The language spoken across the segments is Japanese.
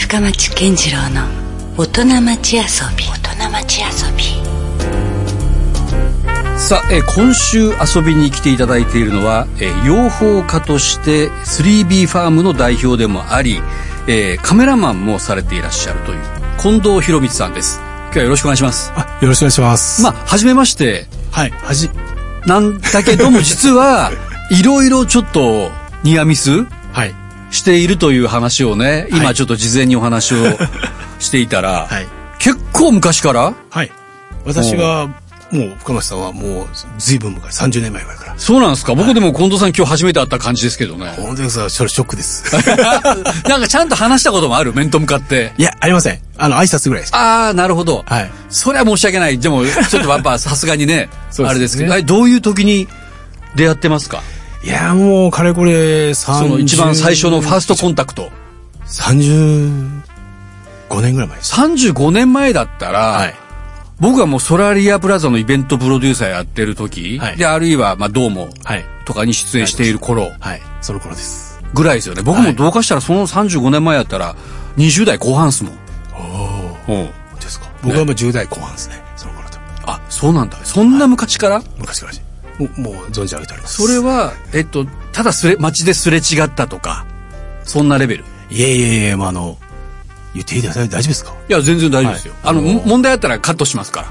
深町健次郎の大人町遊び。 さあ、今週遊びに来ていただいているのは、養蜂家として 3B ファームの代表でもあり、カメラマンもされていらっしゃるという近藤博光さんです。今日はよろしくお願いします。 よろしくお願いします。 はじめまして。 はい、 なんだけども実はいろいろちょっとニアミスしているという話をね、今ちょっと事前にお話をしていたら、結構昔から、 私がもう深町さんはもう随分昔、30年前から。 そうなんですか。僕でも近藤さん今日初めて会った感じですけどね。 本当ですか。それショックです。 なんかちゃんと話したこともある？面と向かって。 いや、ありません。挨拶ぐらいです。 なるほど。それは申し訳ない。でもちょっとやっぱさすがにね、あれですけど、どういう時に出会ってますか？ いや、もうかれこれその一番最初のファーストコンタクト。 35年ぐらい前です。 35年前だったら、僕はもうソラリアプラザのイベントプロデューサーやってる時、で、あるいはドーモとかに出演している頃、 その頃です。 ぐらいですよね。僕もどうかしたらその35年前やったら20代後半ですもん。 ですか。僕はもう10代後半ですね。その頃と。 そうなんだ。そんな昔から？ 昔からもう存じ上げております。 それはただ街ですれ違ったとかそんなレベル？ いえ、言っていいですか？大丈夫ですか？ いや、全然大丈夫ですよ。問題あったらカットしますから。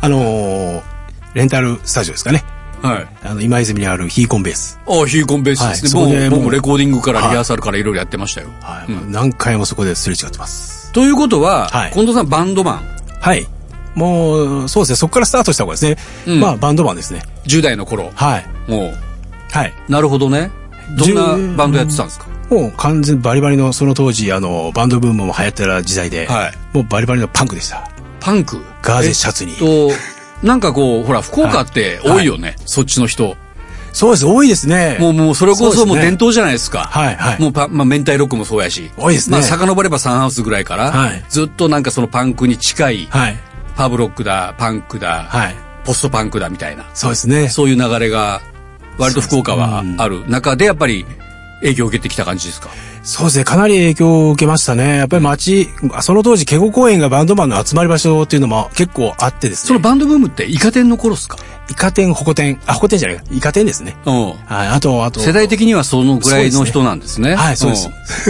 レンタルスタジオですかね。今泉にあるヒーコンベース。 ヒーコンベースですね。僕もレコーディングからリハーサルからいろいろやってましたよ。 何回もそこですれ違ってます。 ということは、近藤さんバンドマン？ もう、そうですね。そこからスタートした方がですね。バンドマンですね。 10代の頃。もう。なるほどね。どんなバンドやってたんですか？ もう完全バリバリの、その当時バンドブームも流行ってた時代で、もうバリバリのパンクでした。 パンク？ ガーゼシャツに。 なんかほら、福岡って多いよね。そっちの人。 そうです、多いですね。 もうそれこそもう伝統じゃないですか。もう明太ロックもそうやし。 多いですね。 遡ればサンハウスぐらいから、ずっとなんかそのパンクに近い、パブロックだ、パンクだ、ポストパンクだみたいな。 そうですね。 そういう流れが、割と福岡はある中で、やっぱり影響を受けてきた感じですか？ そうですね。かなり影響を受けましたね。やっぱりその当時、ケゴ公園がバンドマンの集まり場所っていうのも結構あってですね。 そのバンドブームってイカ天の頃ですか？ イカ天、ホコ天。ホコ天じゃないか。イカ天ですね。あと。 世代的にはそのぐらいの人なんですね。 そうです。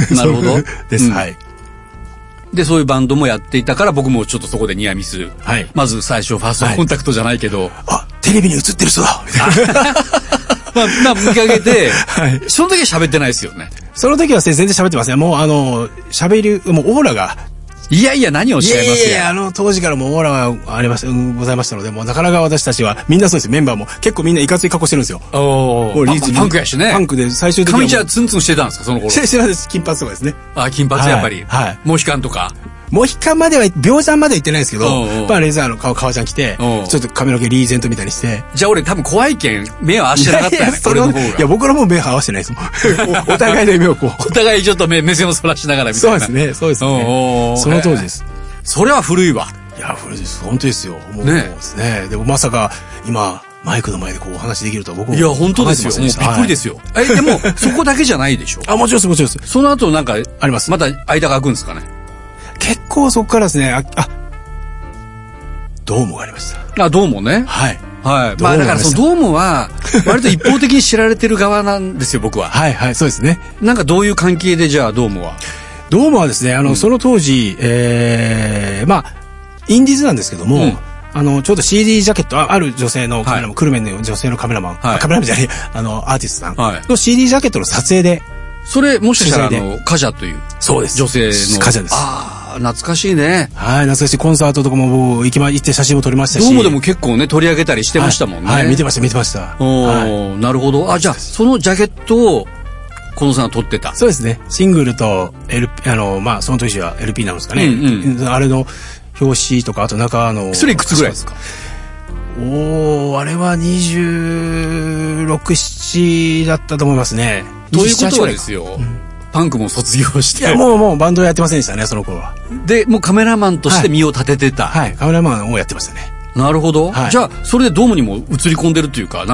なるほど。 です。 で、そういうバンドもやっていたから、僕もちょっとそこでニアミス。まず最初、ファーストコンタクトじゃないけど。 テレビに映ってる人だみたいな。 見かけて、その時は喋ってないですよね。 その時は全然喋ってません。もう喋り、もうオーラが。 いやいや、何をおっしゃいますよ。当時からもうオーラがございましたので、もうなかなか私たちは、みんなそうです。メンバーも結構みんないかつい格好してるんですよ。 パンクやしね。 パンクで最終的に。 髪茶ツンツンしてたんですか、その頃。 してないです。金髪とかですね。 金髪やっぱり。モヒカンとか。 モヒカンまでは、秒山までは行ってないですけど、レーザーの革ジャン着て、ちょっと髪の毛リーゼントみたいにして。 じゃあ俺多分怖いけん、目を合わせてなかったよね、俺の方が。 いや、僕らも目合わせてないですもん。お互いの目をこう。 お互いちょっと目線をそらしながらみたいな。 そうですね。その当時です。 それは古いわ。 いや、古いです。本当ですよ。もうですね。でもまさか、今、マイクの前でこうお話できるとは僕も。 いや、本当ですよ。もうびっくりですよ。でも、そこだけじゃないでしょ。 もちろんです。 その後なんか、 あります。 また間が空くんですかね。 結構そこからですね、ドームがありました。 ドームね。だからそのドームは、割と一方的に知られてる側なんですよ、僕は。 そうですね。 なんかどういう関係でじゃあドームは？ ドームはですね、その当時、インディーズなんですけども、ちょうど CD ジャケット、ある女性のカメラマン、クルメンの女性のカメラマン、カメラマンじゃない、アーティストさんの CD ジャケットの撮影で。 それ、もしかしたらカジャという。 そうです。 女性の。 カジャです。 懐かしいね。 懐かしい。コンサートとかも行って写真も撮りましたし。 ドームでも結構ね、取り上げたりしてましたもんね。 見てました。 なるほど。じゃあ、そのジャケットを、近藤さんが撮ってた。 そうですね。シングルと、その時は LP なんですかね。あれの表紙とか、あと中の。 それいくつぐらいですか？ あれは26、7だったと思いますね。 ということはですよ。パンクも卒業して。 いや、もうバンドやってませんでしたね、その頃は。 で、もうカメラマンとして身を立ててた。 カメラマンをやってましたね。 なるほど。じゃあ、それでドームにも映り込んでるっていうか、なんか、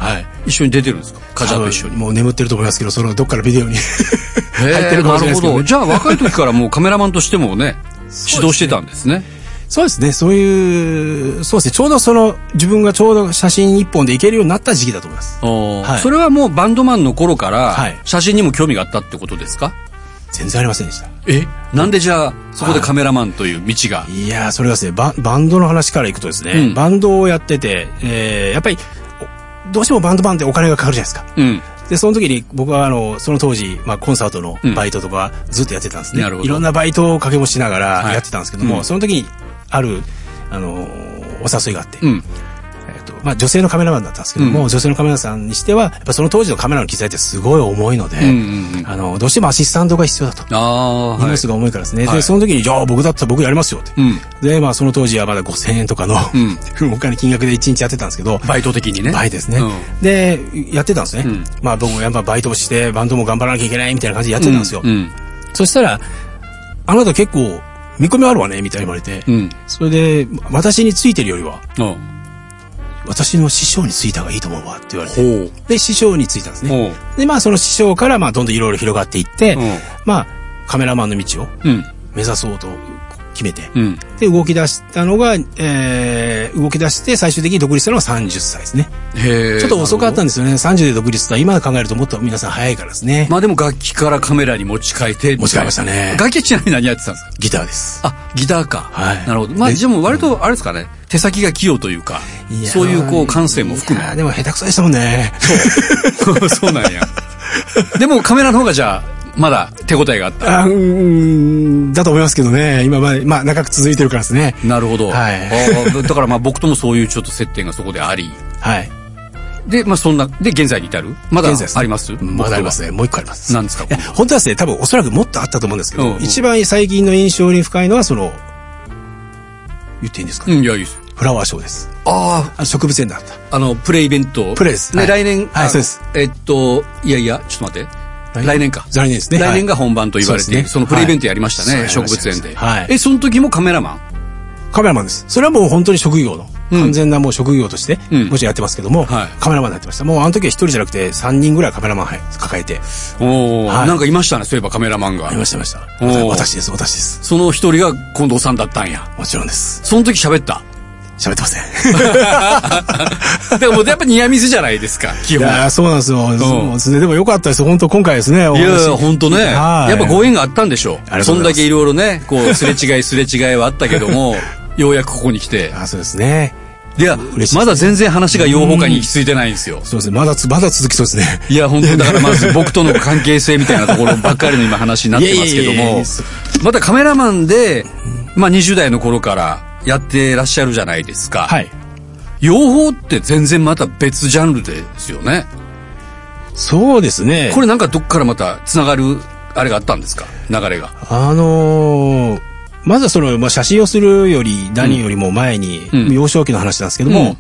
はい。 一緒に出てるんですか？カジャと一緒に。 もう眠ってると思いますけど、そのどっからビデオに入ってるかもしれないですけど、ね。 なるほど。じゃあ若い時からもうカメラマンとしてもね、指導してたんですね。 そうですね。そうですね。ちょうど自分がちょうど写真一本でいけるようになった時期だと思います。 はい、それはもうバンドマンの頃から、写真にも興味があったってことですか？ 全然ありませんでした。 なんでじゃあ、そこでカメラマンという道が。 いやー、それはですね、バンドの話からいくとですね、バンドをやってて、やっぱり、どうしてもバンドマンってお金がかかるじゃないですか。で、その時に僕はその当時、コンサートのバイトとかずっとやってたんですね。いろんなバイトを掛け持ちしながらやってたんですけども、その時にある、お誘いがあって、女性のカメラマンだったんですけども、女性のカメラさんにしては、やっぱその当時のカメラの機材ってすごい重いので、どうしてもアシスタントが必要だと。荷物が重いからですね。で、その時に、じゃあ僕だったら僕やりますよって。で、その当時はまだ5000円とかの、お金金額で1日やってたんですけど。 バイト的にね。 バイトですね。で、やってたんですね。僕もやっぱバイトをして、バンドも頑張らなきゃいけないみたいな感じでやってたんですよ。そしたら、あなた結構、見込みあるわねみたいに言われて、それで、私についてるよりは、私の師匠についた方がいいと思うわって言われて、で、師匠についたんですね。で、その師匠からどんどんいろいろ広がっていって、カメラマンの道を目指そうと決めて、で、動き出したのが、動き出して最終的に独立したのが30歳ですね。ちょっと遅かったんですよね。30で独立とは今考えるともっと皆さん早いからですね。 でも楽器からカメラに持ち替えて。 持ち替えましたね。 楽器はちなみに何やってたんですか？ ギターです。 ギターか。なるほど。でも割とあれですかね。手先が器用というか、そういう感性も含め。 でも下手くそでしたもんね。 そう。そうなんや。でもカメラの方がじゃあ、まだ手応えがあった。 だと思いますけどね。今長く続いてるからですね。 なるほど。だから僕ともそういうちょっと接点がそこであり。で、で、現在に至る？まだあります？ まだありますね。もう一個あります。 何ですか？ 本当はですね、多分おそらくもっとあったと思うんですけど、一番最近の印象に深いのは言っていいんですか？ いや、いいです。 フラワーショーです。植物園だった。 プレイベント。 プレイです。 ね、来年。 そうです。 いや、ちょっと待って。来年か。 来年ですね。 来年が本番と言われている。そのプレイベントやりましたね。植物園で。その時もカメラマン？ カメラマンです。それはもう本当に職業の。完全なもう職業として、もちろんやってますけども、カメラマンになってました。もうあの時は一人じゃなくて3人ぐらいカメラマン抱えて。 なんかいましたね、そういえばカメラマンが。 いました。私です。その一人が近藤さんだったんや。 もちろんです。 その時喋った？ 喋ってません。 でもやっぱニアミスじゃないですか、基本。 いや、そうなんですよ。でもよかったです。本当今回ですね。いや、本当ね。やっぱご縁があったんでしょう。そんだけいろいろね、すれ違いはあったけども、ようやくここに来て。 そうですね。 いや、まだ全然話が養蜂家に行き着いてないんですよ。 そうですね。まだ続きそうですね。 いや、本当だからまず僕との関係性みたいなところばっかりの今話になってますけども、またカメラマンで、20代の頃からやってらっしゃるじゃないですか。養蜂って全然また別ジャンルですよね。 そうですね。 これなんかどっからまたつながる、あれがあったんですか？流れが。 まずは写真をするより何よりも前に、幼少期の話なんですけども、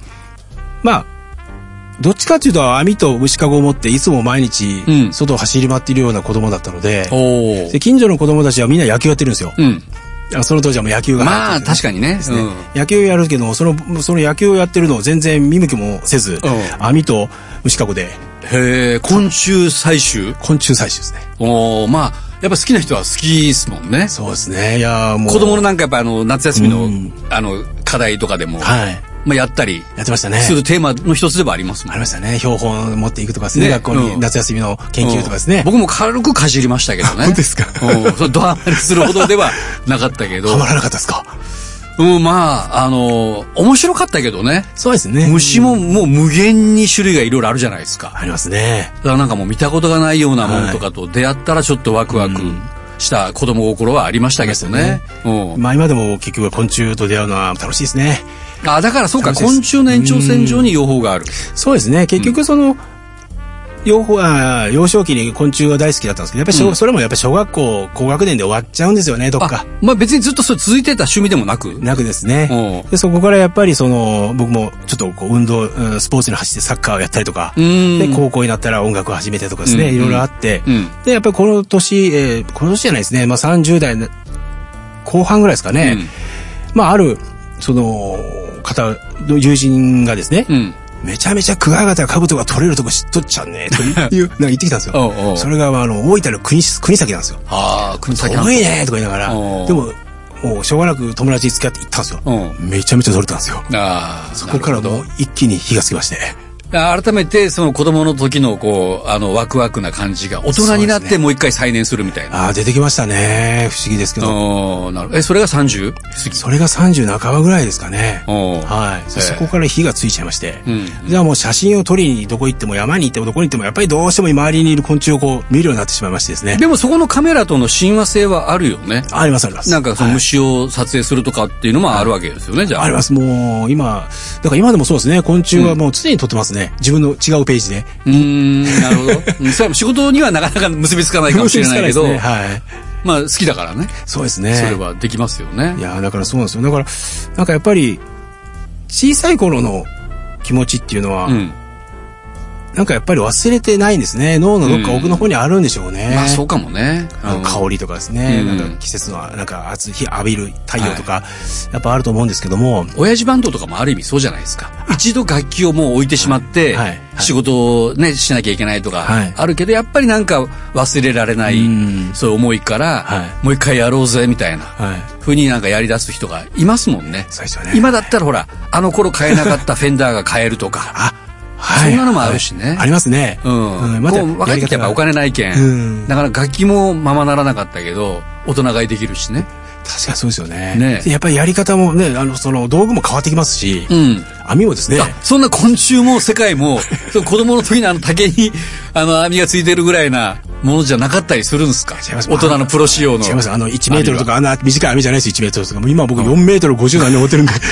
どっちかっていうと網と虫かごを持っていつも毎日外を走り回っているような子供だったので、で近所の子供たちはみんな野球やってるんですよ。その当時はもう野球が確かにね。 野球やるけど、その野球をやってるのを全然見向きもせず、網と虫かごで。 昆虫採集？ 昆虫採集ですね。 やっぱ好きな人は好きですもんね。 そうですね。いや、もう。 子供のなんかやっぱ夏休みの、課題とかでも。やったり。 やってましたね。 するテーマの一つではありますもん。 ありましたね。標本持っていくとかですね。学校に夏休みの研究とかですね。 僕も軽くかじりましたけどね。 本当ですか？ ドハマりするほどではなかったけど。 はまらなかったですか？ 面白かったけどね。 そうですね。 虫ももう無限に種類がいろいろあるじゃないですか。 ありますね。 だからなんかもう見たことがないようなものとかと出会ったらちょっとワクワクした子供心はありましたけどね。 今でも結局は昆虫と出会うのは楽しいですね。 だからそうか、昆虫の延長線上に養蜂がある。 そうですね。結局幼少期に昆虫が大好きだったんですけど、やっぱりそれもやっぱり小学校高学年で終わっちゃうんですよね、どっか。 別にずっとそれ続いてた趣味でもなくですね。で、そこからやっぱり僕もちょっと運動、スポーツに走ってサッカーをやったりとか、で、高校になったら音楽を始めてとかですね、いろいろあって、で、やっぱりこの年じゃないですね、30代後半ぐらいですかね、ある、方の友人がですね、 めちゃめちゃクワガタ兜が取れるとこ知っとっちゃうね、という、なんか言ってきたんですよ。 おうおうそれが、大分の国崎なんですよ。 国崎遠いねとか言いながら、でも、もうしょうがなく友達に付き合って行ったんですよ。めちゃめちゃ取れたんですよ。そこからもう一気に火がつきまして。 改めてその子供の時のこうワクワクな感じが大人になってもう一回再燃するみたいな。 出てきましたね。不思議ですけど。 なるほど。それが30過ぎ？ それが30半ばぐらいですかね。はい。そこから火がついちゃいまして。じゃあもう写真を撮りにどこ行っても山に行ってもどこに行ってもやっぱりどうしても周りにいる昆虫をこう見るようになってしまいましてですね。 でもそこのカメラとの親和性はあるよね。 ありますあります。 なんかその虫を撮影するとかっていうのもあるわけですよね、じゃあ。 あります。もう今、だから今でもそうですね。昆虫はもう常に撮ってますね。自分の違うページで。 なるほど。それは仕事にはなかなか結びつかないかもしれないけど、まあ好きだからね。 そうですね。 それはできますよね。 いやだからそうなんですよ。だからなんかやっぱり小さい頃の気持ちっていうのは、なんかやっぱり忘れてないんですね。脳のどっか奥の方にあるんでしょうね。 まあそうかもね。 香りとかですね。なんか季節のなんか暑い日浴びる太陽とか、やっぱあると思うんですけども。 親父バンドとかもある意味そうじゃないですか。一度楽器をもう置いてしまって、仕事をね、しなきゃいけないとか、あるけど、やっぱりなんか忘れられない、そういう思いから、もう一回やろうぜ、みたいな、ふうになんかやり出す人がいますもんね。 そうですよね。 今だったらほら、あの頃買えなかったフェンダーが買えるとか。そんなのもあるしね。 ありますね。 また若い時はやっぱお金ないけん。だから楽器もままならなかったけど、大人買いできるしね。 確かにそうですよね。やっぱりやり方もね、その道具も変わってきますし、網もですね。 そんな昆虫も世界も、子供の時の竹に網がついてるぐらいなものじゃなかったりするんですか？大人のプロ仕様の。 違います。1メートルとか、短い網じゃないです、1メートルとか。今僕4メートル50何年持ってるんで。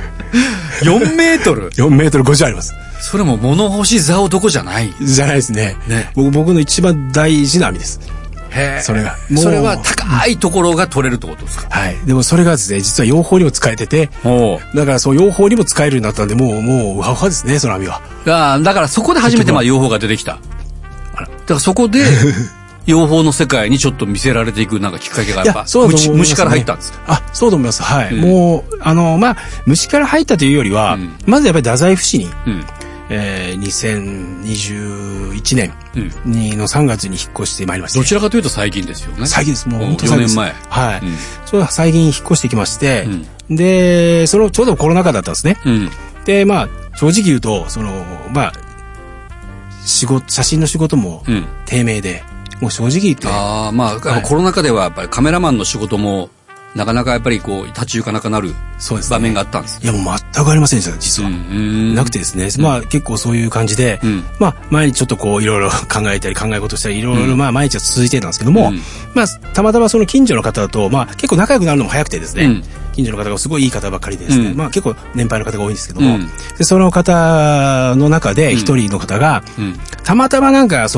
4メートル ?4 メートル50あります。 それも物干し竿どこじゃない？ じゃないですね。僕の一番大事な網です。それが。 それは高いところが取れるってことですか？ はい。でもそれがですね、実は養蜂にも使えてて、だからその養蜂にも使えるようになったんで、もう、うわうわですね、その網は。 だからそこで初めて養蜂が出てきた。だからそこで、養蜂の世界にちょっと見せられていくなんかきっかけがやっぱ、虫から入ったんですか？ そうと思います。はい。もう、虫から入ったというよりは、まずやっぱり太宰府市に、2021年の3月に引っ越してまいりました。 どちらかというと最近ですよね。 最近です。もう本当に4 年前。 はい。最近引っ越してきまして、で、ちょうどコロナ禍だったんですね。で、正直言うと、写真の仕事も低迷で、もう正直言って。 コロナ禍ではやっぱりカメラマンの仕事も、なかなかやっぱりこう立ち行かなくなる場面があったんです。 いやもう全くありませんでした実は。なくてですね、結構そういう感じで、毎日ちょっとこういろいろ考えたり考え事したりいろいろ毎日は続いてたんですけども、たまたまその近所の方と結構仲良くなるのも早くてですね、近所の方がすごいいい方ばっかりでですね、結構年配の方が多いんですけども、でその方の中で一人の方が、たまたまなんか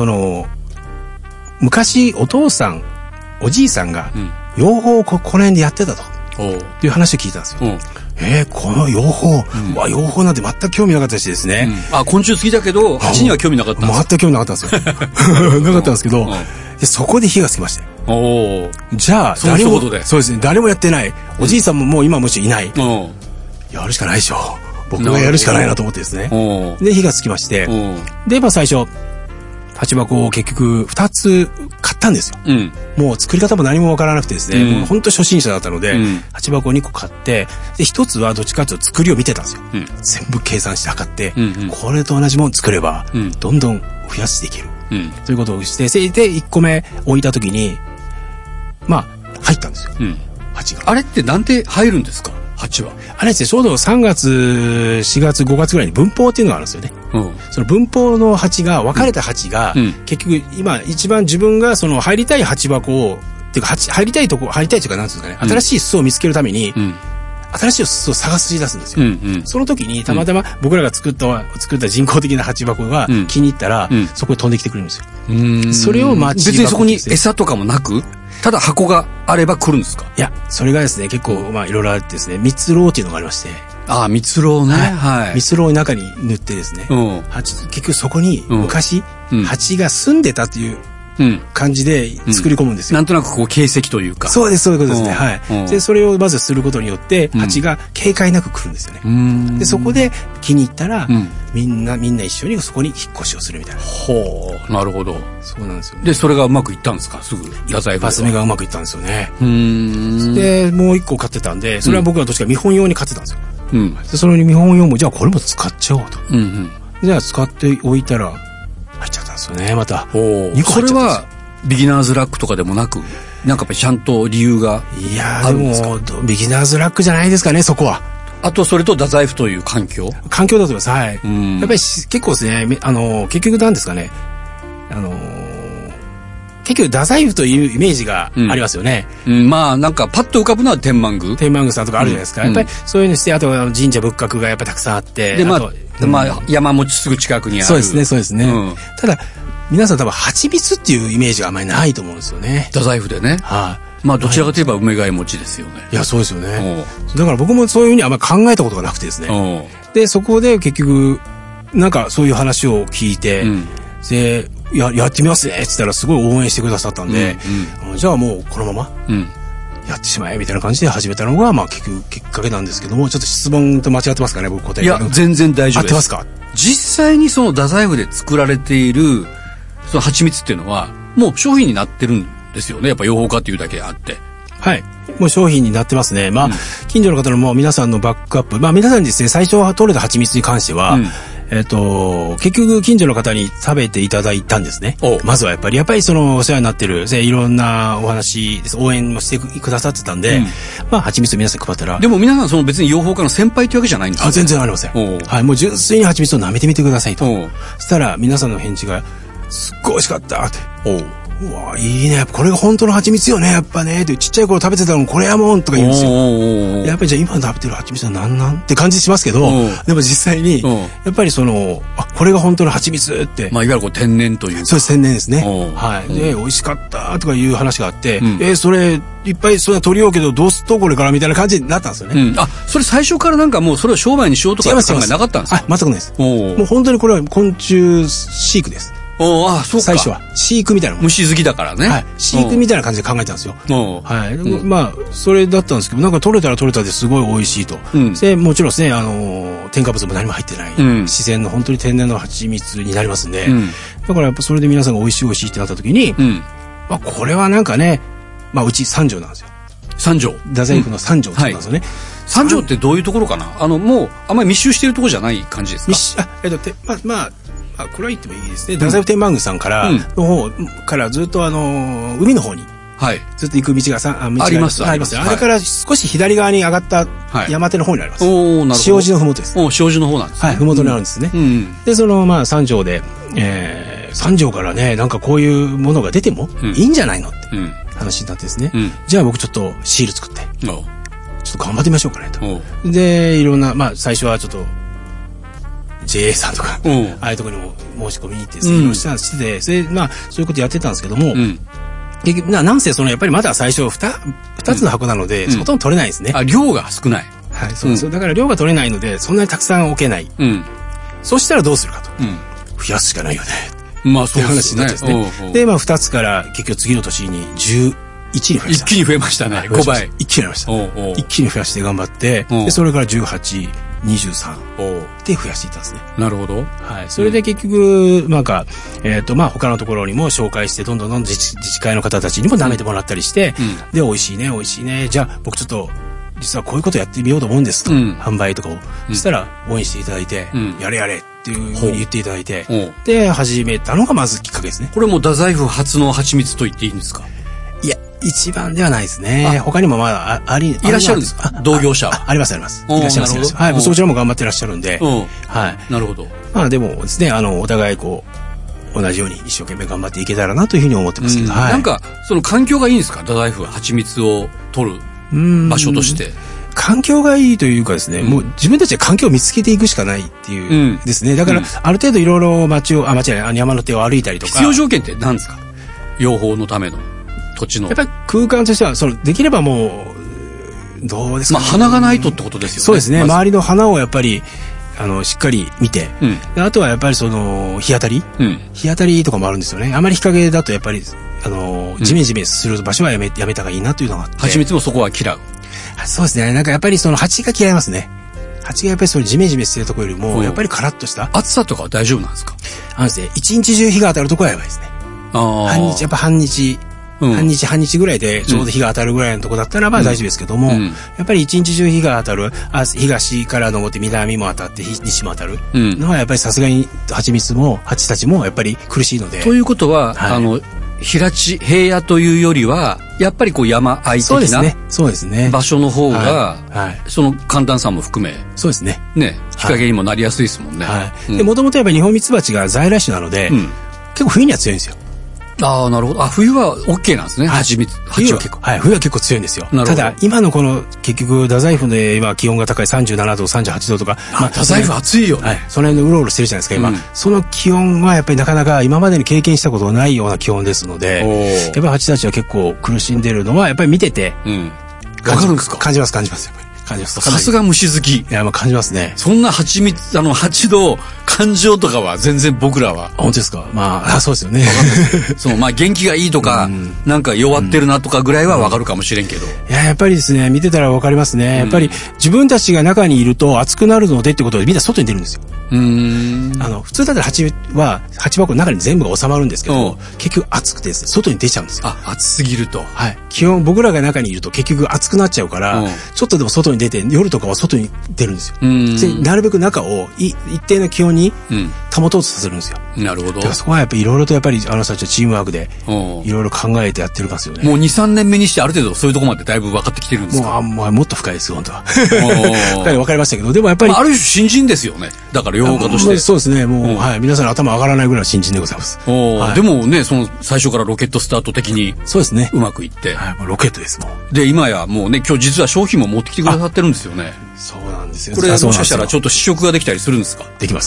昔お父さんおじいさんが、養蜂をこの辺でやってたという話を聞いたんですよ。この養蜂、養蜂なんて全く興味なかったしですね。 昆虫好きだけど蜂には興味なかったんです。 全く興味なかったんですよ。なかったんですけど、そこで火がつきまして。じゃあ誰もそうですね、誰もやってない、おじいさんももう今もしいない、やるしかないでしょ。僕がやるしかないなと思ってですね。で火がつきまして、で最初鉢箱を結局2つ買ったんですよ。もう作り方も何もわからなくてですね、もう本当初心者だったので、鉢箱を2個買って、で1つはどっちかというと作りを見てたんですよ。全部計算して測って、これと同じもの作れば、どんどん増やしていける。ということをして、で1個目置いた時に、入ったんですよ。鉢が。 あれってなんで入るんですか？鉢は。 あれですね、ちょうど3月、4月、5月ぐらいに分蜂っていうのがあるんですよね。その分蜂の鉢が、分かれた鉢が、結局今一番自分がその入りたい鉢箱を、っていうか入りたいというかなんていうんですかね、新しい巣を見つけるために、新しい巣を探し出すんですよ。その時にたまたま僕らが作った人工的な鉢箱が気に入ったら、そこに飛んできてくれるんですよ。それを別にそこに餌とかもなく、ただ箱があれば来るんですか？ いや、それがですね、結構いろいろあってですね、蜜蝋っていうのがありまして。 蜜蝋ね。 蜜蝋を中に塗ってですね、結局そこに昔、蜂が住んでたっていう感じで作り込むんですよ。 なんとなくこう形跡というか。 そうです、そういうことですね。はい。で、それをまずすることによって、蜂が警戒なく来るんですよね。で、そこで気に入ったら、みんな一緒にそこに引っ越しをするみたいな。 ほう、なるほど。 そうなんですよね。 で、それがうまくいったんですか、すぐ。太宰府。 一発目がうまくいったんですよね。で、もう一個買ってたんで、それは僕はどっちか見本用に買ってたんですよ。で、それに見本用も、じゃあこれも使っちゃおうと。じゃあ使っておいたら、入っちゃったんですよね、また。 2個入っちゃったんですよ。それは、ビギナーズラックとかでもなく、なんかやっぱりちゃんと理由があるんですか？ いやー、でも、ビギナーズラックじゃないですかね、そこは。 あと、それと太宰府という環境だと思います。はい。やっぱり結構ですね、結局なんですかね、結局、太宰府というイメージがありますよね。 まあ、なんか、パッと浮かぶのは天満宮さんとかあるじゃないですか。やっぱり、そういうのして、あと、神社仏閣がやっぱりたくさんあって。 で、まあ、山持ちすぐ近くにある。 そうですね。ただ、皆さん多分、蜂蜜っていうイメージがあんまりないと思うんですよね。 太宰府でね。はい。まあ、どちらかといえば梅替え持ちですよね。 いや、そうですよね。だから僕もそういうふうにあんまり考えたことがなくてですね。で、そこで結局、なんかそういう話を聞いて、で、やってみますねって言ったらすごい応援してくださったんで、じゃあもうこのままやってしまえみたいな感じで始めたのが、まあ結局きっかけなんですけども、ちょっと質問と間違ってますかね、僕答え。 いや、全然大丈夫です。 合ってますか？ 実際にその太宰府で作られている、その蜂蜜っていうのは、もう商品になってるんですよね。やっぱ養蜂家っていうだけあって。はい。 もう商品になってますね。まあ、近所の方のもう皆さんのバックアップ。まあ皆さんにですね、最初は取れた蜂蜜に関しては、結局近所の方に食べていただいたんですね。まずはやっぱりそのお世話になってる、いろんなお話、応援もしてくださってたんで、まあ蜂蜜を皆さん配ったら。 でも皆さんその別に養蜂家の先輩というわけじゃないんですか？ 全然ありません。はい、もう純粋に蜂蜜を舐めてみてくださいと。そしたら皆さんの返事が、すっごい美味しかったって。うわ、いいね。これが本当の蜂蜜よね。やっぱね。ってちっちゃい頃食べてたのこれやもんとか言うんですよ。やっぱりじゃあ今食べてる蜂蜜は何なんって感じしますけど、でも実際に、やっぱりこれが本当の蜂蜜って。 まあいわゆるこう天然というか。 そうです、天然ですね。はい。で、美味しかったとかいう話があって、それ、いっぱいそれは取りようけど、どうすっとこれからみたいな感じになったんですよね。 あ、それ最初からなんかもうそれを商売にしようとか考えなかったんですか？ 全くないです。もう本当にこれは昆虫飼育です。 そうか。 最初は。飼育みたいなもん。 虫好きだからね。 はい。飼育みたいな感じで考えてたんですよ。はい。まあ、それだったんですけど、なんか取れたら取れたですごい美味しいと。で、もちろんですね、添加物も何も入ってない。自然の本当に天然の蜂蜜になりますんで。だからやっぱそれで皆さんが美味しい美味しいってなった時に、まあ、これはなんかね、まあ、うち三条なんですよ。 三条。 太宰府の三条って言うんですよね。 三条ってどういうところかな？もう、あんまり密集しているところじゃない感じですか？ これは言ってもいいですね。太宰府天満宮さんからの方からずっと海の方にずっと行く道があります。 あります。あれから少し左側に上がった山手の方にあります。塩路のふもとです。 塩路の方なんですね。 はい、ふもとにあるんですね。で、三条で、三条からね、なんかこういうものが出てもいいんじゃないのって話になってですね。じゃあ僕ちょっとシール作って、ちょっと頑張ってみましょうかねと。で、いろんな、まあ最初はちょっと、JA さんとか、ああいうところにも申し込みに行ってしてて、それで、まあ、そういうことやってたんですけども、結局、なんせやっぱりまだ最初二つの箱なので、ほとんど取れないですね。 量が少ない。 はい、そうです。だから量が取れないので、そんなにたくさん置けない。そしたらどうするかと。増やすしかないよね。 まあ、そういう話になってですね。で、まあ、2つから結局次の年に11に増えました。 一気に増えましたね。5倍。 一気に増えました。一気に増やして頑張って、で、それから18、23で増やしていったんですね。 なるほど。 はい。それで結局、なんか、まあ、他のところにも紹介して、どんどん自治会の方たちにも舐めてもらったりして、で、美味しいね、美味しいね。じゃあ、僕ちょっと、実はこういうことやってみようと思うんですと。販売とかを。そしたら、応援していただいて、やれやれっていうふうに言っていただいて、で、始めたのがまずきっかけですね。 これも太宰府初の蜂蜜と言っていいんですか？ いや、一番ではないですね。他にもまだいらっしゃるんですか？同業者は。 あります。いらっしゃいます。はい。そちらも頑張ってらっしゃるんで。はい。 なるほど。 まあでもですね、お互い同じように一生懸命頑張っていけたらなというふうに思ってますけど。 なんか、その環境がいいんですか？太宰府は蜂蜜を取る場所として。 環境がいいというかですね、もう自分たちで環境を見つけていくしかないっていうですね。だから、ある程度いろいろ山の手を歩いたりとか。 必要条件って何ですか？養蜂のための。土地の。 やっぱり空間としては、できればもう、どうですかね。 まあ、花がないとってことですよね。 そうですね。周りの花をやっぱり、 しっかり見て、 うん。 であとはやっぱりその、日当たりうん。 日当たりとかもあるんですよね。あまり日陰だとやっぱり、ジメジメする場所はやめた方がいいなというのがあって。 蜂蜜もそこは嫌う。 そうですね。なんかやっぱりその蜂が嫌いますね。蜂がやっぱりそのジメジメしてるところよりも、 うんやっぱりカラッとした。 暑さとかは大丈夫なんですか？ ですね、一日中日が当たるところはやばいですね。 ああ。 やっぱ半日ぐらいでちょうど日が当たるぐらいのとこだったらまあ大丈夫ですけども、 うんやっぱり一日中日が当たる、東から登って南も当たって西も当たるうんのはやっぱりさすがに蜂たちもやっぱり苦しいので。 ということは、 はい平野というよりは、やっぱりこう山あい的なそうですね。 場所の方が、 はい。 その寒暖差も含め、 そうですね。 ね、日陰にもなりやすいですもんね。 はい。 うんで、もともとやっぱりニホンミツバチが在来種なので、 うん。 結構冬には強いんですよ。 ああ、なるほど。あ、冬は OK なんですね。蜂は。 冬は結構強いんですよ。 なるほどただ、今のこの、結局、太宰府で今気温が高い37度、38度とか。 太宰府暑いよね。 はい。その辺のうろうろしてるじゃないですか、今。 うんその気温はやっぱりなかなか今までに経験したことのないような気温ですので、やっぱり蜂たちは結構苦しんでるのは、やっぱり見てて、 うん。わかるんですか？ 感じます。やっぱり感じます。 さすが虫好き。 いや、感じますね。 そんな蜂の感情とかは全然僕らは。 本当ですか？そうですよね。 元気がいいとか、なんか弱ってるなとかぐらいはわかるかもしれんけど。 いや、やっぱりですね、見てたらわかりますね。やっぱり自分たちが中にいると暑くなるのでってことでみんな外に出るんですよ。普通だったら蜂箱の中に全部が収まるんですけど、結局暑くてですね、外に出ちゃうんですよ。 暑すぎると。 はい。基本僕らが中にいると結局暑くなっちゃうから、ちょっとでも外に出て、夜とかは外に出るんですよ。でなるべく中を一定の気温に保とうとさせるんですよ。 なるほど。 だからそこはやっぱりいろいろとやっぱりあの人たちはチームワークでいろいろ考えてやってますよね。 もう2、3年目にしてある程度そういうところまでだいぶ分かってきてるんですか？ もっと深いです、本当は。深い分かりましたけど、でもやっぱり。 ある種新人ですよね。だから養蜂家として。 そうですね。もう、はい。皆さんの頭上がらないぐらいの新人でございます。 でもね、最初からロケットスタート的に。 そうですね。 うまくいって。 はい。ロケットですもん。 で、今やもうね、今日実は商品も持ってきてくださってるんですよね。 そうなんですよ。 これもしかしたらちょっと試食ができたりするんですか？ できます。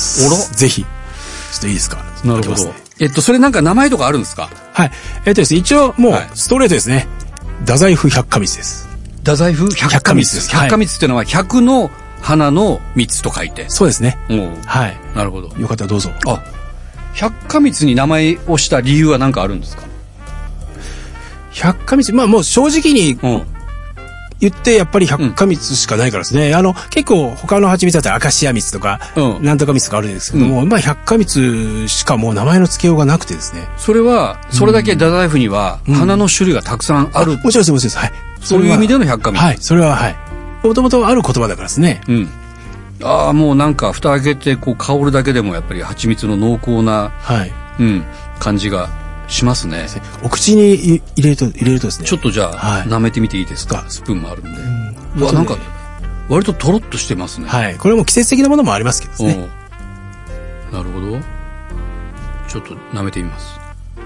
ぜひ。ちょっといいですか？ なるほど。それなんか名前とかあるんですか？ はい。ですね、一応もうストレートですね。太宰府百花蜜です。 太宰府百花蜜です。百花蜜っていうのは100の花の蜜と書いて。 そうですね。はい。 なるほど。 よかったらどうぞ。 百花蜜に名前をした理由は何かあるんですか？ 百花蜜、もう正直に言ってやっぱり百花蜜しかないからですね。結構他の蜂蜜だったらアカシア蜜とか、なんとか蜜とかあるんですけども、百花蜜しかもう名前の付けようがなくてですね。 それは、それだけ太宰府には花の種類がたくさんある。 もちろんです。はい。 そういう意味での百花蜜。 はい。それは、はい。もともとある言葉だからですね。 もうなんか蓋開けてこう香るだけでもやっぱり蜂蜜の濃厚な、感じがしますね。 お口に入れるとですね。 ちょっとじゃあ、舐めてみていいですか？スプーンもあるんで。なんか割とトロッとしてますね。 はい。これも季節的なものもありますけどね。 なるほど。ちょっと舐めてみます。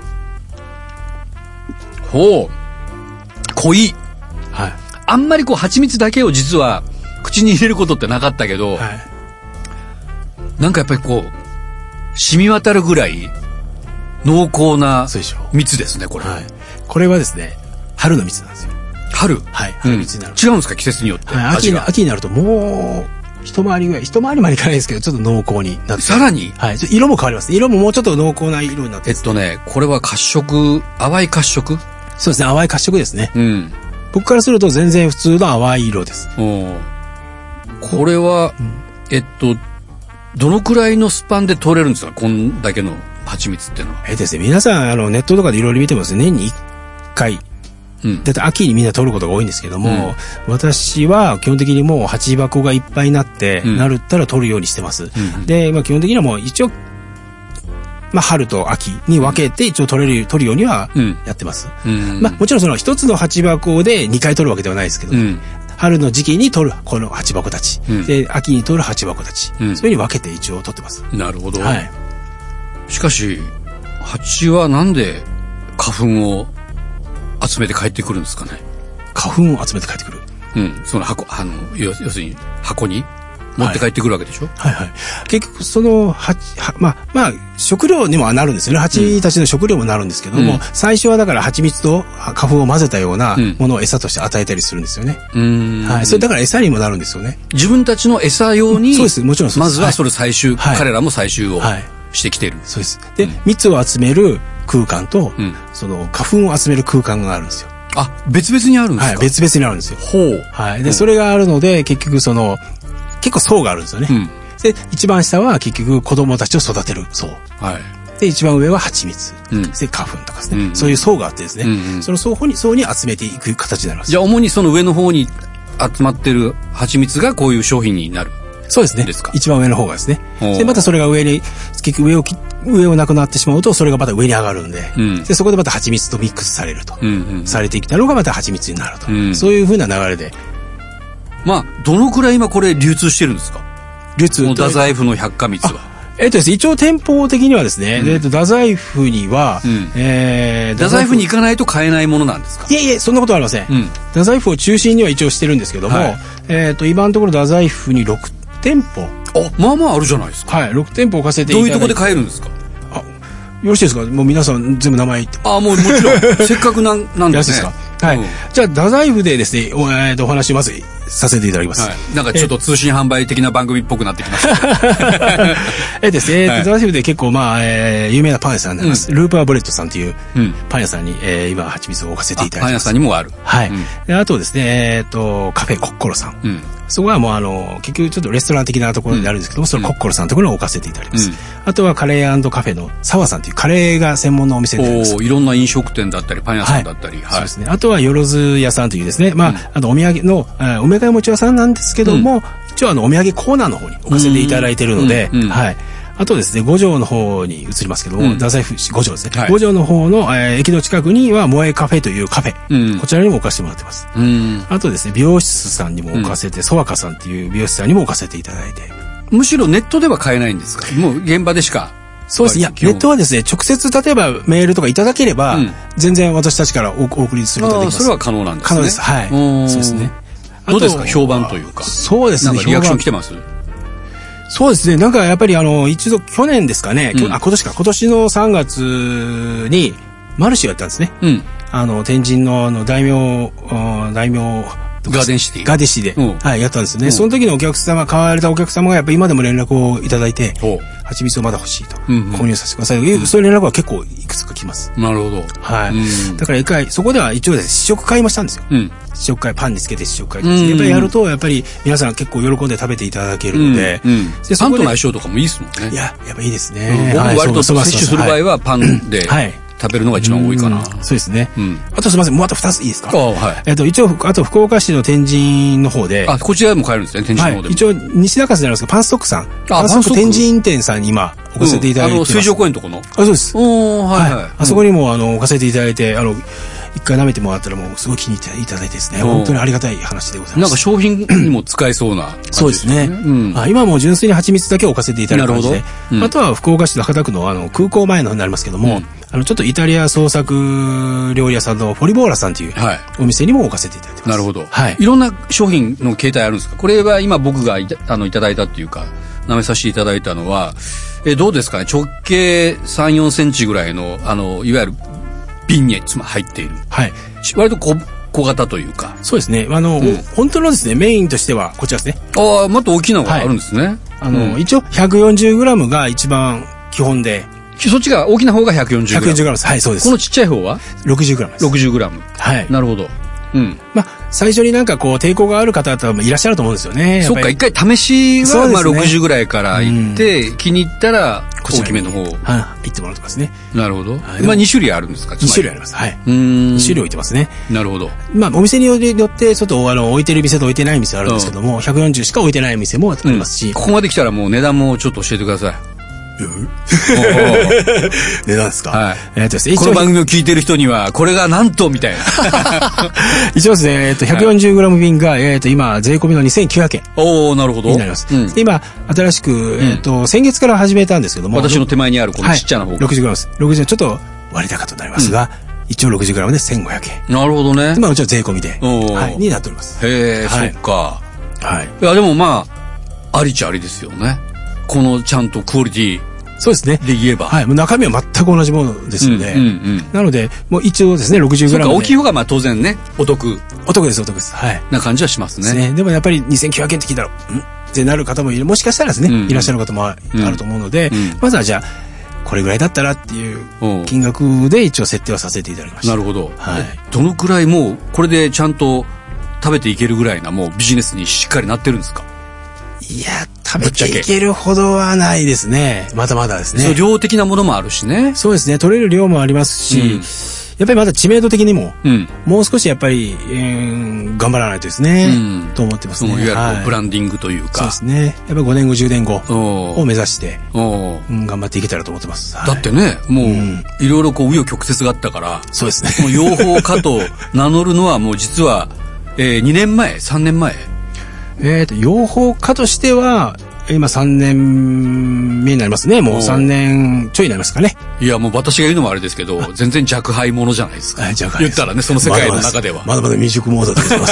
濃い。 はい。 あんまり蜂蜜だけを実は口に入れることってなかったけど、なんかやっぱり染み渡るぐらい濃厚な蜜ですね、これ。 これはですね、春の蜜なんですよ。 春？ はい。春蜜になる。 違うんですか、季節によって。 秋になるともう、一回りまでいかないですけど、ちょっと濃厚になって。 さらに？ はい。色も変わります。色ももうちょっと濃厚な色になって。 これは淡い褐色？ そうですね、淡い褐色ですね。僕からすると全然普通の淡い色です。 これは、どのくらいのスパンで取れるんですか？こんだけの蜂蜜っていうのは。 ですね、皆さんネットとかでいろいろ見てますね。年に1回。だって秋にみんな取ることが多いんですけども、私は基本的にもう蜂箱がいっぱいになって、なるったら取るようにしてます。で、基本的にはもう一応、春と秋に分けて一応取るようにはやってます。もちろんその一つの蜂箱で2回取るわけではないですけど、春の時期に取るこの蜂箱たち、で、秋に取る蜂箱たち、そういうふうに分けて一応取ってます。 なるほど。しかし、蜂はなんで花粉を集めて帰ってくるんですかね？ 花粉を集めて帰ってくる？ その要するに箱に？ 持って帰ってくるわけでしょ。 はいはい。結局そのまあ食料にもなるんですよね。蜂たちの食料もなるんですけども、最初はだから蜂蜜と花粉を混ぜたようなものを餌として与えたりするんですよね。はい。それだから餌にもなるんですよね。 自分たちの餌用に、 そうです。もちろんそうです。 まずはそれ採集、彼らも採集をしてきてる。 そうです。で、蜜を集める空間と、その花粉を集める空間があるんですよ。 あ、別々にあるんですか？ はい、別々にあるんですよ。 ほう。 はい。で、それがあるので、結局結構層があるんですよね。で、一番下は結局子供たちを育てる層。はい。で、一番上は蜂蜜。で、花粉とかですね。そういう層があってですね。その層に集めていく形になります。 じゃあ、主にその上の方に集まってる蜂蜜がこういう商品になる。 そうですね。一番上の方がですね。で、またそれが結局上をなくなってしまうと、それがまた上に上がるんで、で、そこでまた蜂蜜とミックスされると。されてきたのがまた蜂蜜になると。そういう風な流れで。 まあ、どのくらい今これ流通してるんですか？流通。太宰府の百花蜜は。 ですね、一応店舗的にはですね、太宰府には、 太宰府に行かないと買えないものなんですか？ いえ、そんなことはありません。太宰府を中心には一応してるんですけども、今のところ太宰府に6店舗。 まあまああるじゃないですか。 はい、6店舗置かせていただいて。 どういうとこで買えるんですか？ よろしいですか？もう皆さん全部名前言って。 もちろん。せっかくなんですね。 はい。じゃあ、太宰府でですね、お話をまずさせていただきます。はい。 なんかちょっと通信販売的な番組っぽくなってきました。 ですね、太宰府で結構有名なパン屋さんになります。ルーパーブレッドさんというパン屋さんに今、蜂蜜を置かせていただいてます。 パン屋さんにもある。 はい。あとですね、カフェコッコロさん。そこはもう結局ちょっとレストラン的なところになるんですけども、そのコッコロさんのところに置かせていただきます。あとはカレー&カフェの沢さんというカレーが専門のお店になります。 いろんな飲食店だったり、パン屋さんだったり。 そうですね。あとはよろず屋さんというですね、あとお土産の、おめかい餅屋さんなんですけども、一応お土産コーナーの方に置かせていただいているので、はい。あとですね、五条の方に移りますけども、太宰府市五条ですね。五条の方の、駅の近くには、萌えカフェというカフェ。こちらにも置かせてもらってます。あとですね、美容室さんにも置かせて、ソワカさんっていう美容室さんにも置かせていただいて。 むしろネットでは買えないんですか？もう現場でしか。 そうです。いや、ネットはですね、直接例えばメールとかいただければ、全然私たちからお送りすることができます。 それは可能なんですね。 可能です。はい。そうですね。 どうですか？評判というか。 そうですね。 なんかリアクション来てます？ そうですね。なんかやっぱり一度去年ですかね。今年の3月にマルシェやったんですね。天神の大名ガーデンシティ。 ガーデンシティで。はい、やったんですね。その時の買われたお客様がやっぱり今でも連絡をいただいて、蜂蜜をまだ欲しいと。購入させてください。そういう連絡は結構いくつか来ます。 なるほど。 はい。だから一回、そこでは一応ですね、試食会もしたんですよ。試食会、パンにつけて試食会です。やっぱりやると、やっぱり皆さん結構喜んで食べていただけるので。 パンとの相性とかもいいですもんね。 いや、やっぱいいですね。 僕割と摂取する場合はパンで。はい。食べるのが一番多いかな。 そうですね。あとすみません、もうあと2ついいですか？ はい。 一応、あと福岡市の天神の方で。 こちらでも買えるんですね、天神の方でも。 一応、西中洲にあるんですけど、パンストックさん。パンストック天神店さんに今、置かせていただいてます。 水上公園のとこの？ そうです。 はい。 あそこにも、置かせていただいて、一回舐めてもらったらもうすごい気に入っていただいてですね、本当にありがたい話でございます。 なんか商品にも使えそうな感じですね。 そうですね。今はもう純粋に蜂蜜だけ置かせていただいた感じで。あとは福岡市博多区の空港前の方になりますけども、ちょっとイタリア創作料理屋さんのフォリボーラさんというお店にも置かせていただいてます。 なるほど。はい。いろんな商品の形態あるんですか？これは今僕がいただいたっていうか、舐めさせていただいたのは、どうですかね？直径3、4センチぐらいの、いわゆる瓶に入っている。はい。割と小型というか。 そうですね。本当のですね、メインとしてはこちらですね。 もっと大きなのがあるんですね。 一応 140g が一番基本で。 そっちが大きな方が 140g。 140gです。はい、そうです。 このちっちゃい方は 60g です。 60g。 はい。 なるほど。 最初になんか抵抗がある方々もいらっしゃると思うんですよね。 そっか、一回試しは、60ぐらいから行って、気に入ったら、大きめの方。 行ってもらうとかですね。 なるほど。2種類あるんですか？ 2 種類あります。はい。2種類置いてますね。 なるほど。 お店によって、ちょっと置いてる店と置いてない店あるんですけども、140しか置いてない店もありますし。 ここまで来たらもう値段もちょっと教えてください。 値段ですか？ はい。この番組を聞いてる人には、これがなんとみたいな。 一応ですね、140g 瓶が、今、税込みの2900円。 なるほど。 になります。で、今、新しく、先月から始めたんですけども。 私の手前にあるこのちっちゃな方が。 60g です。60ちょっと割高となりますが、一応 60g で1500円。 なるほどね。 今、うちは税込みで、になっております。 へえ、そっか。 はい。 いや、でもありっちゃありですよね。このちゃんとクオリティそうですね。 で言えば。 はい。もう中身は全く同じものですので。なので、もう一応ですね、60g で。そうか、 大きい方がまあ当然ね、お得。 お得です、お得です。はい。 な感じはしますね。 でもやっぱり2900円って聞いたら、ってなる方もいる。もしかしたらですね、いらっしゃる方もあると思うので、まずはじゃあ、これぐらいだったらっていう金額で一応設定はさせていただきました。 なるほど。 はい。 どのくらいもう、これでちゃんと食べていけるぐらいなもうビジネスにしっかりなってるんですか？ いや、食べていけるほどはないですね。まだまだですね。 そう、量的なものもあるしね。 そうですね。取れる量もありますし、やっぱりまだ知名度的にも、もう少しやっぱり、頑張らないとですね、と思ってますね。 いわゆるブランディングというか。 そうですね。やっぱり5年後、10年後を目指して、頑張っていけたらと思ってます。 だってね、もう、いろいろ紆余曲折があったから、 そうですね。 もう養蜂家と名乗るのはもう実は、2年前、3年前。 養蜂家としては、今3年目になりますね。もう3年ちょいになりますかね。 いや、もう私が言うのもあれですけど、全然若輩者じゃないですか。言ったらね、その世界の中では。 まだまだ未熟モードでございます。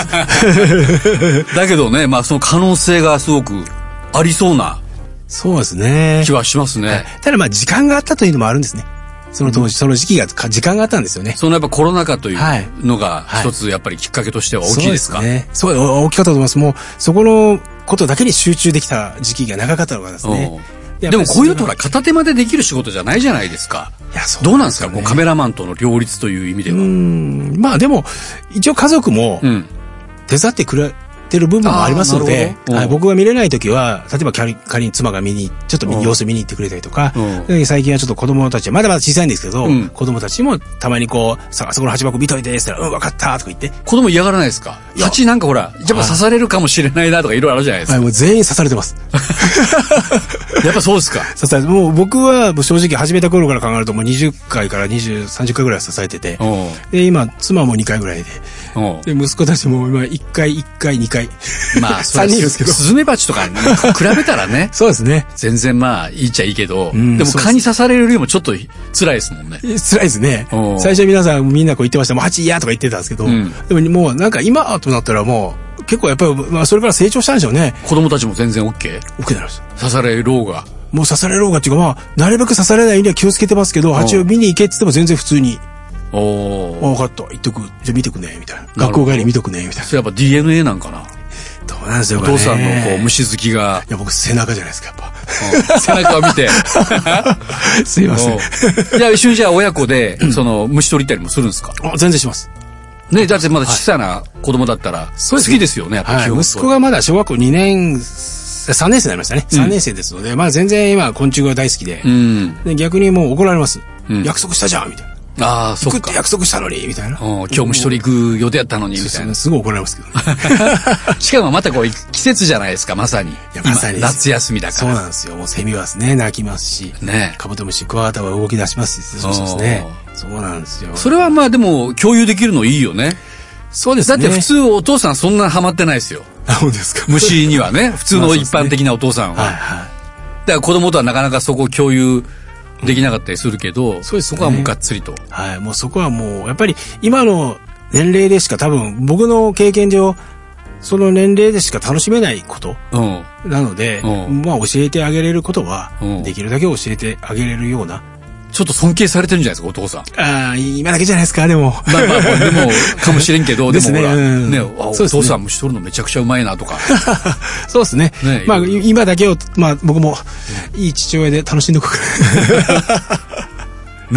だけどね、まあその可能性がすごくありそうな。 そうですね。 気はしますね。 ただまあ時間があったというのもあるんですね。その当時、その時期が、時間があったんですよね。 そのやっぱコロナ禍というのが一つやっぱりきっかけとしては大きいですか？ そうですね。そう、大きかったと思います。もう、そこのことだけに集中できた時期が長かったのがですね。 でもこういうのとほら片手間でできる仕事じゃないじゃないですか。 いや、そう。 どうなんですか？こうカメラマンとの両立という意味では。 まあでも、一応家族も、手伝ってくれてる部分もありますので、僕が見れないときは、例えば仮に妻がちょっと様子見に行ってくれたりとか、最近はちょっと子供たちはまだまだ小さいんですけど、子供たちもたまにこう、あそこの鉢箱見といて、って言ったら、わかったとか言って。 子供嫌がらないですか？鉢なんかほら、やっぱ刺されるかもしれないなとかいろいろあるじゃないですか。 もう全員刺されてます。 やっぱそうですか？ 刺されて、もう僕は正直始めた頃から考えるともう20回から20、30回ぐらい刺されてて、で、今、妻も2回ぐらいで、息子たちも今1回、2回。 まあ、 3人いるんですけど。 スズメバチとかに比べたらね。 そうですね。 全然まあ、いいっちゃいいけど、でも蚊に刺されるよりもちょっと辛いですもんね。 辛いですね。最初皆さんみんなこう言ってました。もう蜂嫌とか言ってたんですけど、でももうなんか今となったらもう、結構やっぱり、まあそれから成長したんでしょうね。 子供たちも全然 OK？OK になりました。 刺されろうが。 もう刺されろうがっていうか、まあ、なるべく刺されないようには気をつけてますけど、蜂を見に行けって言っても全然普通に。分かった。行っとく。じゃあ見てくね、みたいな。学校帰り見とくね、みたいな。 それやっぱ DNA なんかな？ どうなんですよ、 お父さんのこう虫好きが。 いや、僕背中じゃないですか、やっぱ。背中を見て。 すいません。 じゃあ一緒にじゃあ親子で、虫取りたりもするんですか？ 全然します。 ね、だってまだ小さな子供だったら、好きですよね、やっぱり。 息子がまだ小学校3年生になりましたね。3年生ですので、まあ全然今昆虫が大好きで、逆にもう怒られます。約束したじゃんみたいな。 ああ、そっか。 行くって約束したのにみたいな。 今日虫取り行く予定やったのにみたいな。 すぐ怒られますけどね。 しかもまたこう季節じゃないですか、まさに。 まさに。 夏休みだから。 そうなんですよ。もうセミはね、鳴きますし、カブトムシ、クワガタは動き出しますし、そうですね。そうなんですよ。 それはまあでも共有できるのいいよね。 そうですね。 だって普通お父さんそんなハマってないですよ。 そうですか。 虫にはね、普通の一般的なお父さんは。だから子供とはなかなかそこを共有できなかったりするけど、そこはもうがっつりと。 はい、もうそこはもう、やっぱり今の年齢でしか多分、僕の経験上、その年齢でしか楽しめないことなので、まあ教えてあげれることは、できるだけ教えてあげれるような。 ちょっと尊敬されてるんじゃないですか、お父さん。 ああ、今だけじゃないですか、でも。 まあ、でも、かもしれんけど、でもほら、ね、お父さん虫取るのめちゃくちゃうまいなとか。 そうですね。まあ、今だけを、まあ、僕も、いい父親で楽しんでおくから。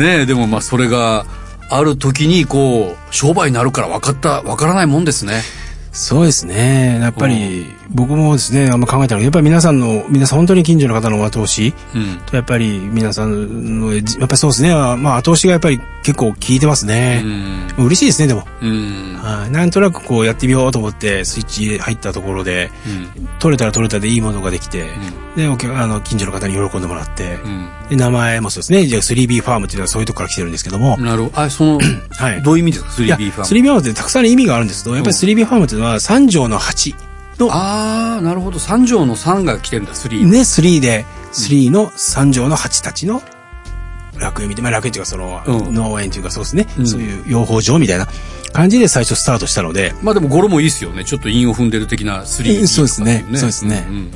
ねえ、でもまあ、それがある時に、こう、商売になるからわからないもんですね。 そうですね。やっぱり、僕もですね、あんま考えたのは、やっぱり皆さん本当に近所の方の後押し、と、やっぱり皆さんの、やっぱりそうですね、まあ後押しがやっぱり結構効いてますね。嬉しいですね、でも。なんとなくこうやってみようと思って、スイッチ入ったところで、取れたら取れたでいいものができて、で、近所の方に喜んでもらって、で、名前もそうですね、じゃあ 3B ファームっていうのはそういうとこから来てるんですけども。 なるほど。はい。どういう意味ですか、3B ファーム。 3B ファームってたくさん意味があるんですけど、やっぱり 3B ファームっていうのは3畳の8。 ああ、なるほど。3畳の3が来てるんだ、3。 ね、3で、3の3畳の8たちの楽園みたいな、まあ楽園っていうかその、農園っていうかそうですね、そういう養蜂場みたいな感じで最初スタートしたので。 まあでも語呂もいいですよね。ちょっと韻を踏んでる的な3。 そうですね。そうですね。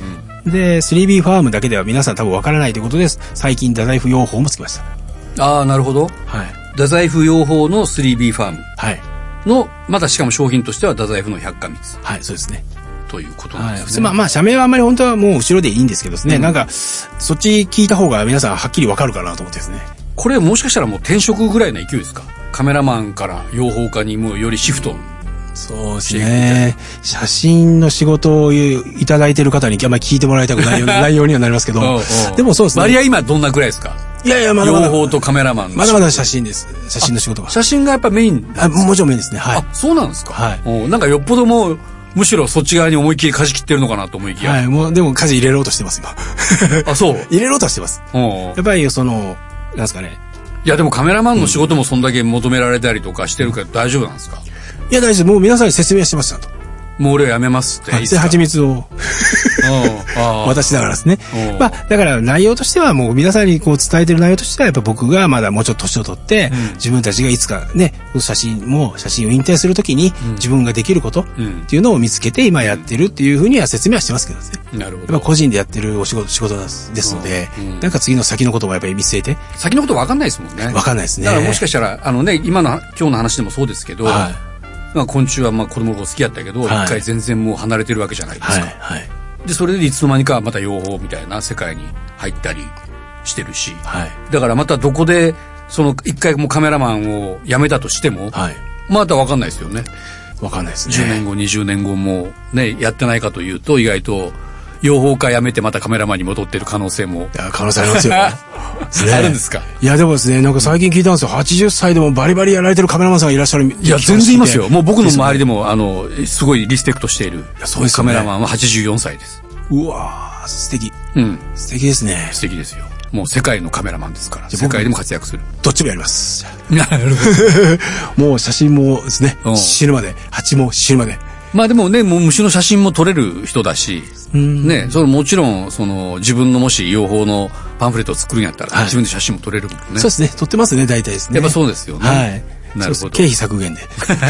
で、3B ファームだけでは皆さん多分わからないということです。最近、太宰府養蜂もつきました。 ああ、なるほど。はい。太宰府養蜂の 3B ファーム。はい。の、またしかも商品としては太宰府の百花蜜。 はい、そうですね。 ということなんですね。はい、普通まあ、社名はあんまり本当はもう後ろでいいんですけどですね、なんか、そっち聞いた方が皆さんはっきりわかるかなと思ってですね。 これもしかしたらもう転職ぐらいの勢いですか？カメラマンから養蜂家にもうよりシフト。 そうですね。写真の仕事をいただいている方にあんまり聞いてもらいたくないような内容にはなりますけど、でもそうですね。 割合今どんなぐらいですか？ いやいや、まだまだ。 養蜂とカメラマン。 まだまだ写真です。写真の仕事が。 写真がやっぱメイン。 もちろんメインですね。はい。 あ、そうなんですか？ はい。 なんかよっぽどもう、むしろそっち側に思いっきり舵切ってるのかなと思いきや。 はい、もう、でも舵入れろうとしてます、今。 あ、そう入れろうとしてます。やっぱりなんですかね。 いや、でもカメラマンの仕事もそんだけ求められたりとかしてるから大丈夫なんですか？ いや、大丈夫。もう皆さんに説明してます、ちゃんと。 もう俺はやめますって。 で、蜂蜜を渡しながらですね。まあ、だから内容としてはもう皆さんにこう伝えてる内容としてはやっぱ僕がまだもうちょっと年を取って、自分たちがいつかね、写真を引退するときに自分ができることっていうのを見つけて今やってるっていうふうには説明はしてますけどですね。 なるほど。 やっぱ個人でやってる仕事ですので、なんか次の先のこともやっぱり見据えて。 先のこと分かんないですもんね。 分かんないですね。 だからもしかしたら、今日の話でもそうですけど、まあ昆虫はまあ子供の頃好きやったけど、一回全然もう離れてるわけじゃないですか。はい。で、それでいつの間にかまた養蜂みたいな世界に入ったりしてるし、だからまたどこで、一回もうカメラマンを辞めたとしても、また分かんないですよね。 分かんないですね。 10年後、20年後もね、やってないかというと、意外と、養蜂家辞めてまたカメラマンに戻ってる可能性も。 いや、可能性ありますよ。 あるんですか？ いや、でもですね、なんか最近聞いたんですよ。80歳でもバリバリやられてるカメラマンさんがいらっしゃる。 いや、全然いますよ。もう僕の周りでも、すごいリスペクトしている。そうですね。カメラマンは84歳です。 うわー、素敵。素敵ですね。 素敵ですよ。もう世界のカメラマンですから。世界でも活躍する。 どっちもやります。 なるほど。もう写真もですね、死ぬまで、蜂も死ぬまで。 まあでもね、もう虫の写真も撮れる人だし、ね、もちろん、自分のもし養蜂のパンフレットを作るんやったら、自分で写真も撮れるもんね。 そうですね、撮ってますね、大体ですね。 やっぱそうですよね。はい。なるほど。 経費削減で。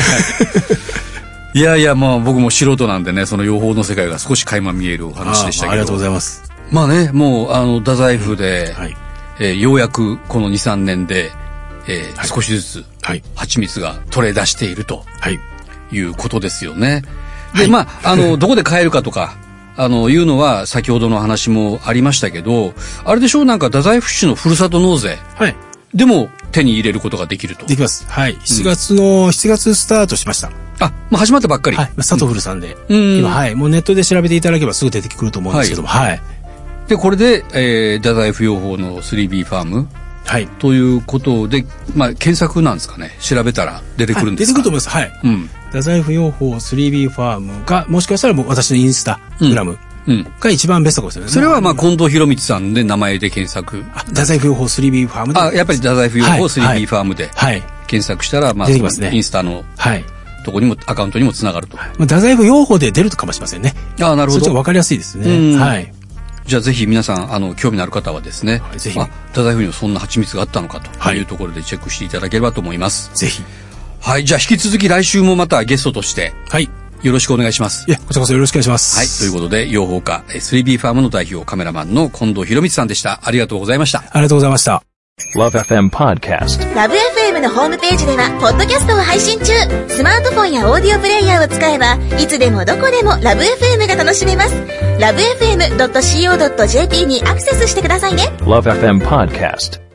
いやいや、まあ僕も素人なんでね、その養蜂の世界が少し垣間見えるお話でしたけど。 ありがとうございます。 まあね、もう、太宰府で、ようやくこの2、3年で、少しずつ、蜂蜜が取れ出していると。いうことですよね。で、まあ、どこで買えるかとか、いうのは先ほどの話もありましたけど、あれでしょう、なんか太宰府市のふるさと納税。でも手に入れることができると。 できます。はい。7月スタートしました。 あ、もう始まったばっかり。 はい。サトフルさんで。今、はい。もうネットで調べていただければすぐ出てくると思うんですけども、はい。 で、これで、太宰府養蜂の 3B ファーム。はい。ということで、まあ、検索なんですかね。調べたら出てくるんですか？ 出てくると思います。はい。太宰府養蜂 3B ファームが、もしかしたら私のインスタグラムが一番ベストかもしれない。 それはまあ、近藤博光さんで名前で検索。 太宰府養蜂 3B ファームで。 やっぱり太宰府養蜂 3B ファームで検索したら、まあ、インスタのとこにも、アカウントにもつながると。 太宰府養蜂で出るかもしれませんね。 なるほど。 そっちがわかりやすいですね。はい。 じゃあぜひ皆さん、興味のある方はですね、ぜひ。太宰府にもそんな蜂蜜があったのかというところでチェックしていただければと思います。 ぜひ。 はい。じゃあ引き続き来週もまたゲストとして。はい。よろしくお願いします。 いや、こちらこそよろしくお願いします。 はい。ということで、養蜂家、3B ファームの代表カメラマンの近藤博光さんでした。ありがとうございました。 ありがとうございました。 LoveFM Podcast。 LoveFM のホームページでは、ポッドキャストを配信中。スマートフォンやオーディオプレイヤーを使えば、いつでもどこでも LoveFM が楽しめます。LoveFM.co.jp にアクセスしてくださいね。 LoveFM Podcast。